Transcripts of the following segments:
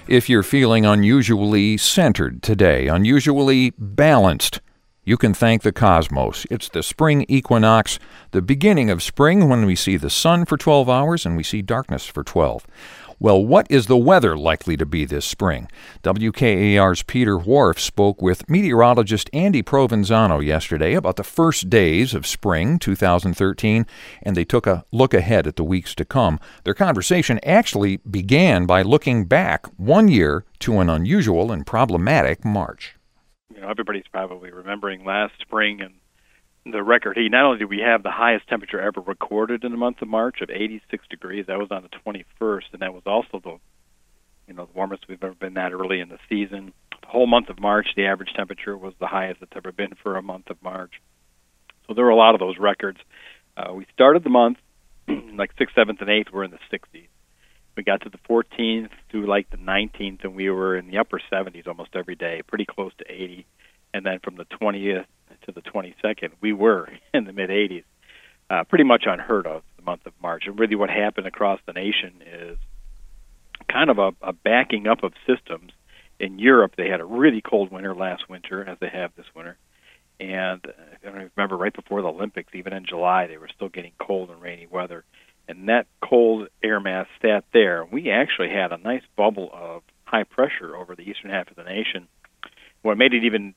If you're feeling unusually centered today, unusually balanced, you can thank the cosmos. It's the spring equinox, the beginning of spring when we see the sun for 12 hours and we see darkness for 12. Well, what is the weather likely to be this spring? WKAR's Peter Wharf spoke with meteorologist Andy Provenzano yesterday about the first days of spring 2013, and they took a look ahead at the weeks to come. Their conversation actually began by looking back 1 year to an unusual and problematic March. You know, everybody's probably remembering last spring and the record heat. Not only did we have the highest temperature ever recorded in the month of March of 86 degrees, that was on the 21st, and that was also the warmest we've ever been that early in the season. The whole month of March, the average temperature was the highest it's ever been for a month of March. So there were a lot of those records. We started the month, like 6th, 7th, and 8th were in the 60s. We got to the 14th through like the 19th, and we were in the upper 70s almost every day, pretty close to 80. And then from the 20th to the 22nd, we were in the mid-80s. Pretty much unheard of, the month of March. And really what happened across the nation is kind of a backing up of systems. In Europe, they had a really cold winter last winter, as they have this winter. And I remember right before the Olympics, even in July, they were still getting cold and rainy weather. And that cold air mass sat there. We actually had a nice bubble of high pressure over the eastern half of the nation. What made it even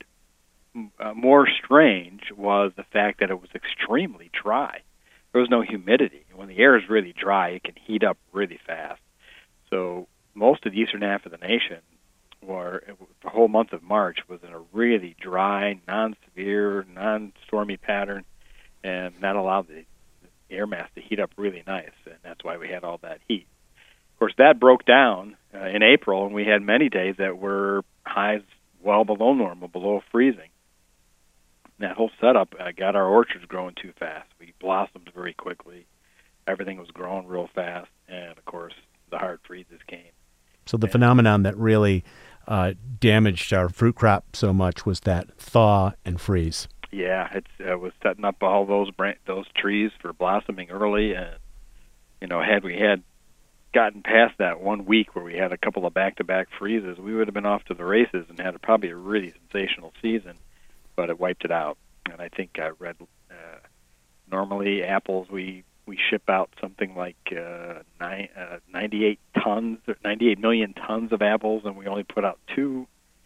more strange was the fact that it was extremely dry. There was no humidity. When the air is really dry, it can heat up really fast. So most of the eastern half of the nation, the whole month of March, was in a really dry, non-severe, non-stormy pattern, and that allowed the air mass to heat up really nice, and that's why we had all that heat. Of course, that broke down in April, and we had many days that were highs well below normal, below freezing. That whole setup got our orchards growing too fast. We blossomed very quickly. Everything was growing real fast, and of course, the hard freezes came. So the phenomenon that really damaged our fruit crop so much was that thaw and freeze. Yeah, it was setting up all those trees for blossoming early, and had we gotten past that 1 week where we had a couple of back-to-back freezes, we would have been off to the races and had probably a really sensational season. But it wiped it out. And I think I read normally apples we ship out something like 98 million tons of apples, and we only put out 2.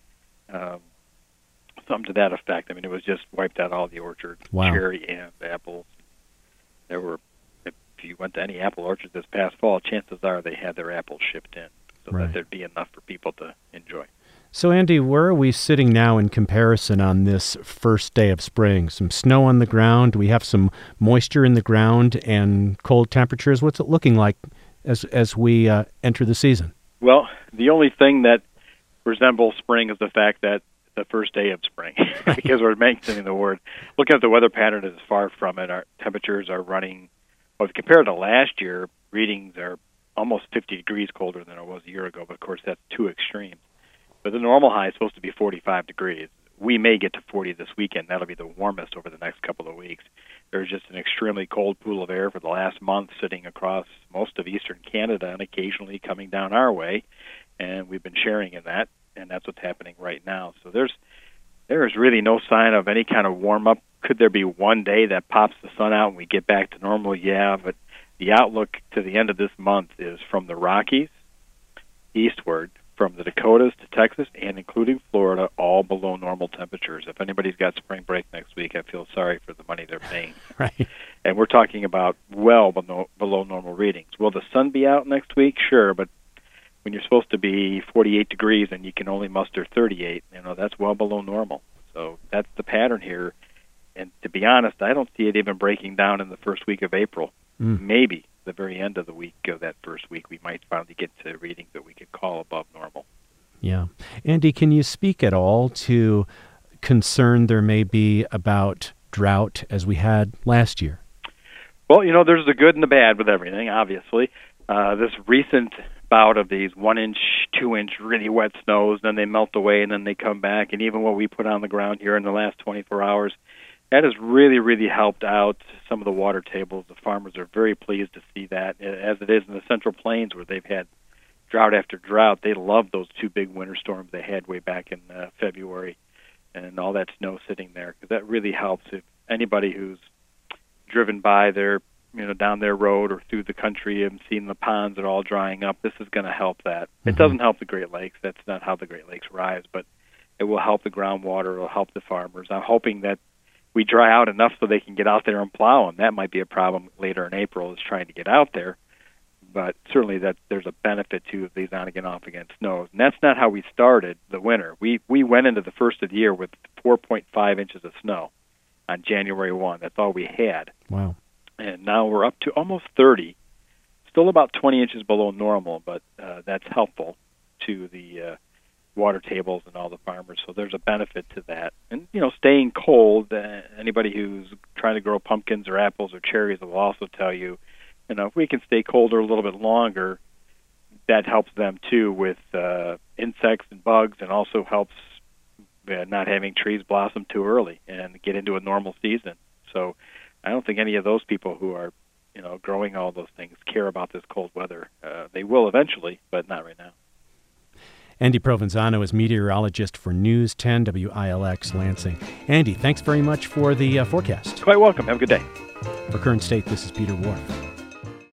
Something to that effect. I mean, it was just wiped out all the orchards, wow. Cherry and apples. There were, if you went to any apple orchard this past fall, chances are they had their apples shipped in, so right. that there'd be enough for people to enjoy. So, Andy, where are we sitting now in comparison on this first day of spring? Some snow on the ground. We have some moisture in the ground and cold temperatures. What's it looking like as we enter the season? Well, the only thing that resembles spring is the fact that the first day of spring, because we're mentioning the word. Looking at the weather pattern, is far from it. Our temperatures are running, well, compared to last year, readings are almost 50 degrees colder than it was a year ago, but of course that's too extreme. But the normal high is supposed to be 45 degrees. We may get to 40 this weekend. That'll be the warmest over the next couple of weeks. There's just an extremely cold pool of air for the last month sitting across most of eastern Canada and occasionally coming down our way, and we've been sharing in that, and that's what's happening right now. So there is really no sign of any kind of warm-up. Could there be one day that pops the sun out and we get back to normal? Yeah, but the outlook to the end of this month is from the Rockies eastward, from the Dakotas to Texas, and including Florida, all below normal temperatures. If anybody's got spring break next week, I feel sorry for the money they're paying. Right. And we're talking about well below normal readings. Will the sun be out next week? Sure, but when you're supposed to be 48 degrees and you can only muster 38, that's well below normal. So that's the pattern here. And to be honest, I don't see it even breaking down in the first week of April. Maybe the very end of the week of that first week, we might finally get to readings that we could call above normal. Yeah. Andy, can you speak at all to concern there may be about drought as we had last year? Well, there's the good and the bad with everything, obviously. This recent bout of these 1-inch, 2-inch really wet snows, then they melt away and then they come back, and even what we put on the ground here in the last 24 hours, that has really, really helped out some of the water tables. The farmers are very pleased to see that, as it is in the Central Plains where they've had drought after drought, they love those 2 big winter storms they had way back in February, and all that snow sitting there, because that really helps. If anybody who's driven by their, down their road or through the country and seen the ponds are all drying up, this is going to help that. It doesn't help the Great Lakes. That's not how the Great Lakes rise, but it will help the groundwater. It will help the farmers. I'm hoping that we dry out enough so they can get out there and plow, and that might be a problem later in April, is trying to get out there. But certainly that there's a benefit to these on-again, off-again snows. And that's not how we started the winter. We went into the first of the year with 4.5 inches of snow on January 1. That's all we had. Wow. And now we're up to almost 30, still about 20 inches below normal, but that's helpful to the water tables and all the farmers. So there's a benefit to that. And, staying cold, anybody who's trying to grow pumpkins or apples or cherries will also tell you, if we can stay colder a little bit longer, that helps them too with insects and bugs, and also helps not having trees blossom too early and get into a normal season. So I don't think any of those people who are, growing all those things care about this cold weather. They will eventually, but not right now. Andy Provenzano is meteorologist for News 10 WILX Lansing. Andy, thanks very much for the forecast. Quite welcome. Have a good day. For Current State, this is Peter Wharf.